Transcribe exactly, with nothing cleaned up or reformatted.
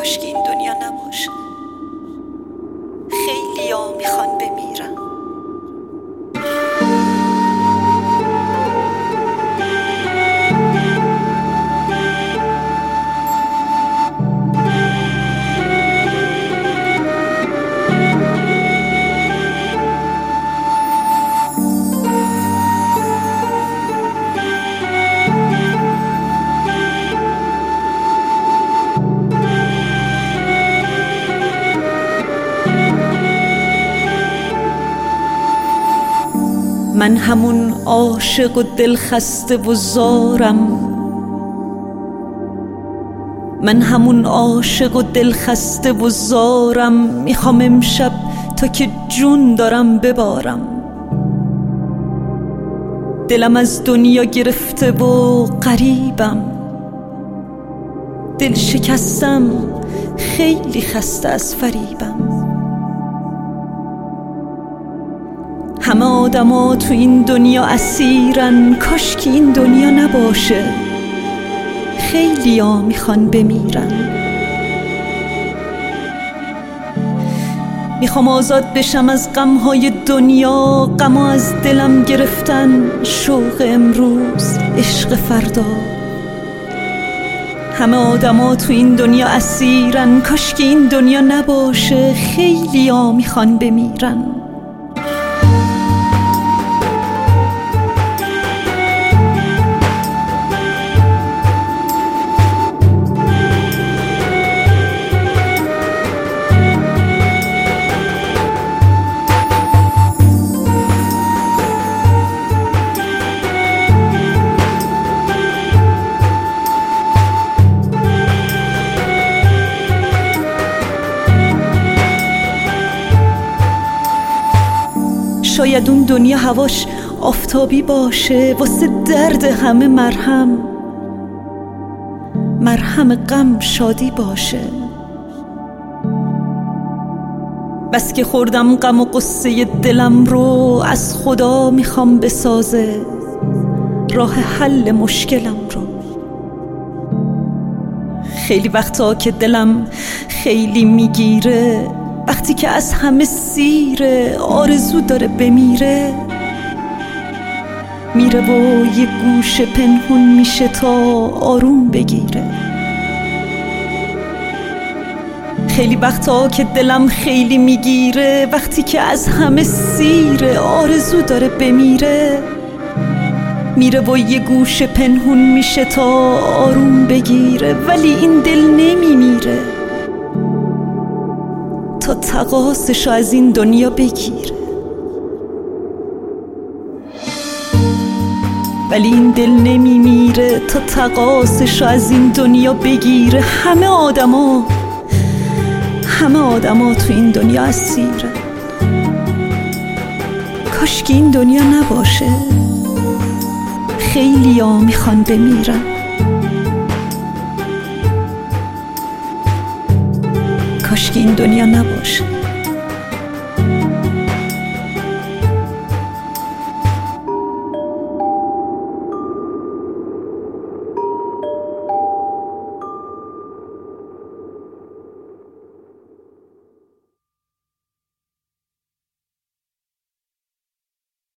کاش که این دنیا نباشه. خیلی ها میخوان بمیرن. من همون عاشق و دلخسته و زارم، من همون عاشق و دلخسته و زارم. میخوام امشب تا که جون دارم ببارم. دلم از دنیا گرفته و غریبم، دل شکستم، خیلی خسته از فریبم. همه آدما تو این دنیا اسیرن، کاش که این دنیا نباشه. خیلی ها میخوان بمیرن. میخوام آزاد بشم از غمهای دنیا، غمها از دلم گرفتن، شوق امروز، عشق فردا. همه آدما تو این دنیا اسیرن، کاش که این دنیا نباشه. خیلی ها میخوان بمیرن. شاید اون دنیا هواش آفتابی باشه، واسه درد همه مرهم، مرهم غم شادی باشه. بس که خوردم غم و قصه دلم رو، از خدا میخوام بسازه راه حل مشکلم رو. خیلی وقتا که دلم خیلی میگیره، وقتی که از همه سیره، آرزو داره بمیره. میره و یه گوشه پنهون میشه تا آروم بگیره. خیلی وقتا که دلم خیلی میگیره، وقتی که از همه سیره، آرزو داره بمیره. میره و یه گوشه پنهون میشه تا آروم بگیره. ولی این دل نمیمیره تا تقاصشو از این دنیا بگیره. ولی این دل نمیمیره تا تقاصشو از این دنیا بگیره. همه آدما همه آدما تو این دنیا اسیرن، کاش که این دنیا نباشه. خیلی ها میخوان بمیرن. کاش که این دنیا نباشه.